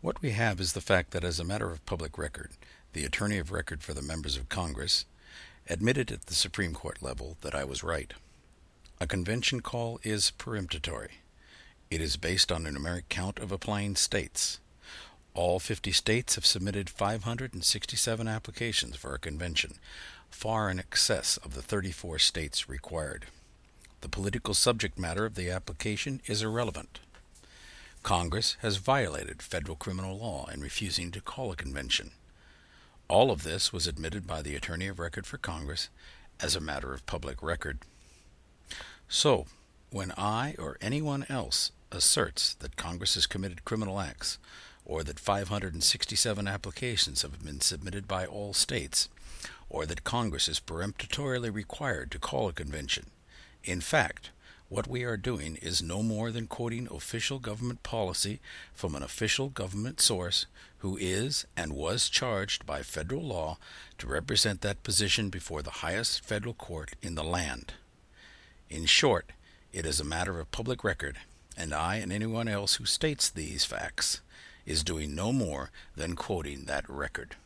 What we have is the fact that as a matter of public record, the attorney of record for the members of Congress admitted at the Supreme Court level that I was right. A convention call is peremptory. It is based on a numeric count of applying states. All 50 states have submitted 567 applications for a convention, far in excess of the 34 states required. The political subject matter of the application is irrelevant. Congress has violated federal criminal law in refusing to call a convention. All of this was admitted by the Attorney of Record for Congress as a matter of public record. So, when I or anyone else asserts that Congress has committed criminal acts, or that 567 applications have been submitted by all states, or that Congress is peremptorily required to call a convention, in fact, what we are doing is no more than quoting official government policy from an official government source who is and was charged by federal law to represent that position before the highest federal court in the land. In short, it is a matter of public record, and I and anyone else who states these facts is doing no more than quoting that record.